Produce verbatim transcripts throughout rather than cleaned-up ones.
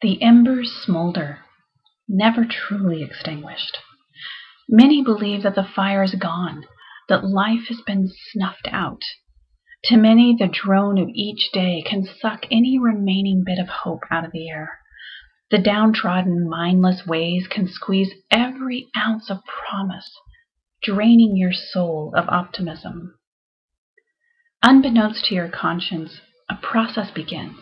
The embers smolder, never truly extinguished. Many believe that the fire is gone, that life has been snuffed out. To many, the drone of each day can suck any remaining bit of hope out of the air. The downtrodden, mindless ways can squeeze every ounce of promise, draining your soul of optimism. Unbeknownst to your conscience, a process begins.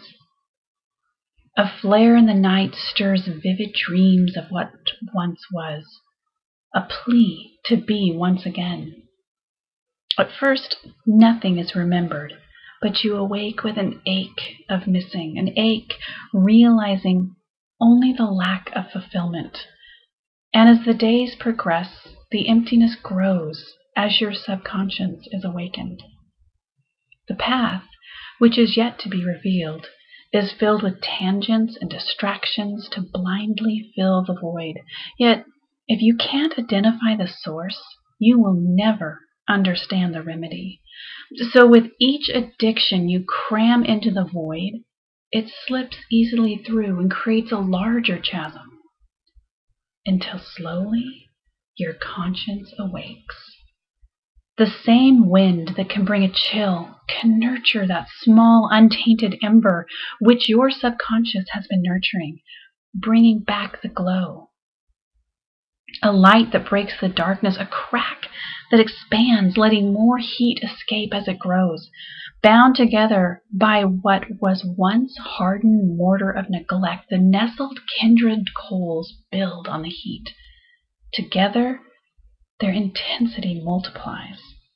A flare in the night stirs vivid dreams of what once was, a plea to be once again. At first, nothing is remembered, but you awake with an ache of missing, an ache realizing only the lack of fulfillment. And as the days progress, the emptiness grows as your subconscious is awakened. The path, which is yet to be revealed, is filled with tangents and distractions to blindly fill the void. Yet, if you can't identify the source, you will never understand the remedy. So with each addiction you cram into the void, it slips easily through and creates a larger chasm, until slowly your conscience awakes. The same wind that can bring a chill can nurture that small, untainted ember which your subconscious has been nurturing, bringing back the glow. A light that breaks the darkness, a crack that expands, letting more heat escape as it grows. Bound together by what was once hardened mortar of neglect, the nestled kindred coals build on the heat. Together, their intensity multiplies.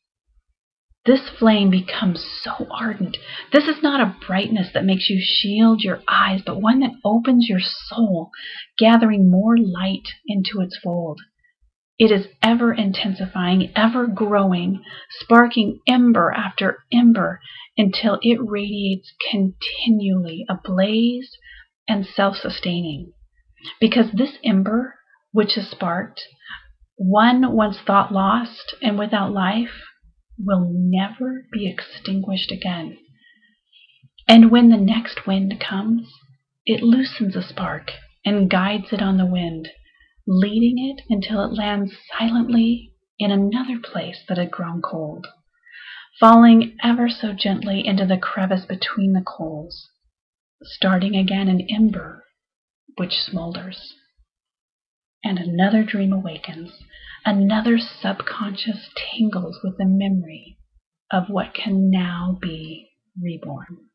This flame becomes so ardent. This is not a brightness that makes you shield your eyes, but one that opens your soul, gathering more light into its fold. It is ever intensifying, ever growing, sparking ember after ember until it radiates continually, ablaze and self-sustaining. Because this ember, which is sparked, one once thought lost and without life, will never be extinguished again. And when the next wind comes, it loosens the spark and guides it on the wind, leading it until it lands silently in another place that had grown cold, falling ever so gently into the crevice between the coals, starting again an ember which smolders. And another dream awakens, another subconscious tingles with the memory of what can now be reborn.